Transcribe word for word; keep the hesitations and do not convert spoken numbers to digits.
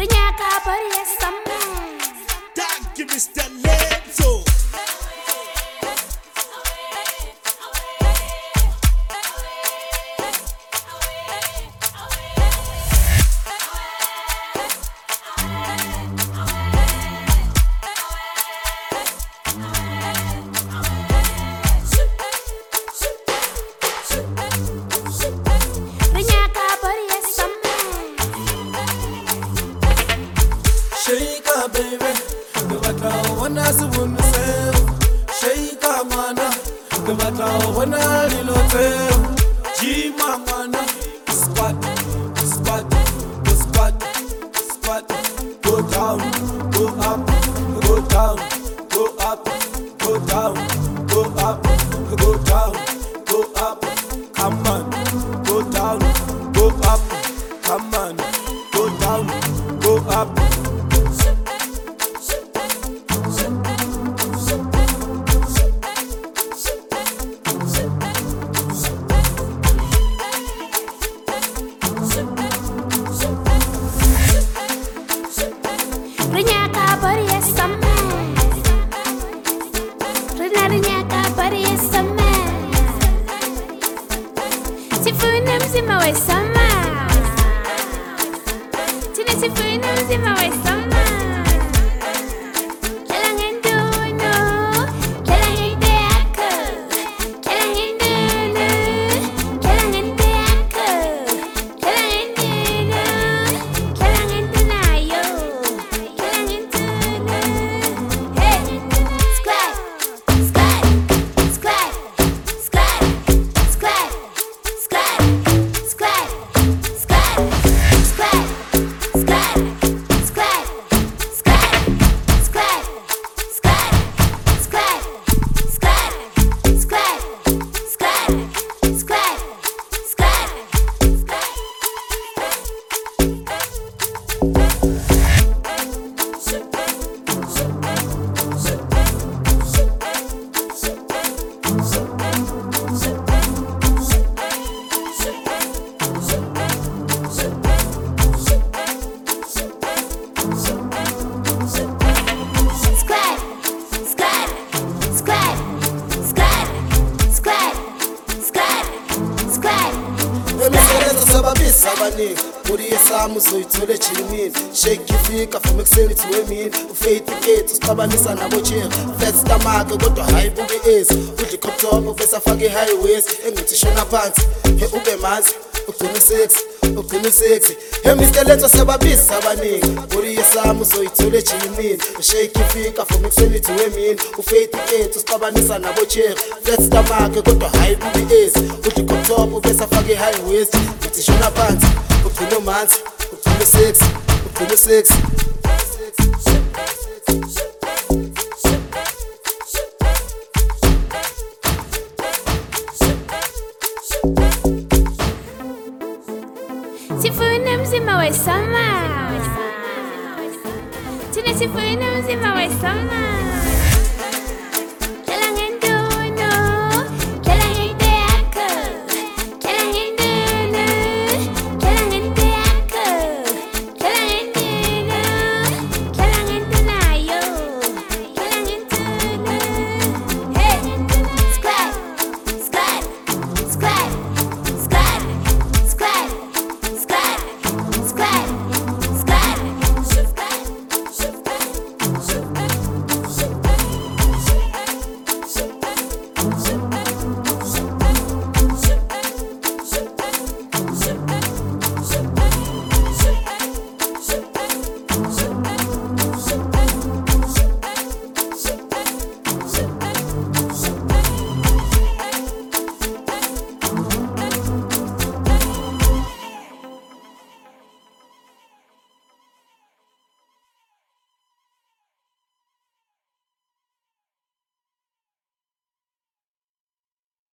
Rinyaka body yes some. Thank you, Mister Lenzo. Shaker baby, no matter when I see myself. Shaker mana, no matter when I reload. Jima mana, squat, squat, squat, squat. Go down, go up, go down, go up, go down, go up, go down, go up. Come on, go down, go up. Come on, go down, go up. Rinyaka body yes some. Rinyaka body yes some. Sifunam zima we sama. Tina sifunam zima we sama. Abaningi muri yesamu zoyithole chimini shake ifika from excel to women ufaith gate usiqabanisa nabo chair flat stomach kodwa hayi buke ezi udli crop top bese afake highways engithi shona phansi he ube manzi ugcina sexy ugcina sexy he Mister Lenzo sababisa abaningi muri yesamu zoyithole chimini shake ifika from excel to women ufaith gate usiqabanisa nabo chair flat stomach kodwa hayi buke ezi udli crop top bese afake highways engithi shona phansi ugcina manzi ugcina sexy ugcina sexy. Sifunam zima we sama. Tina sifunam zima we sama.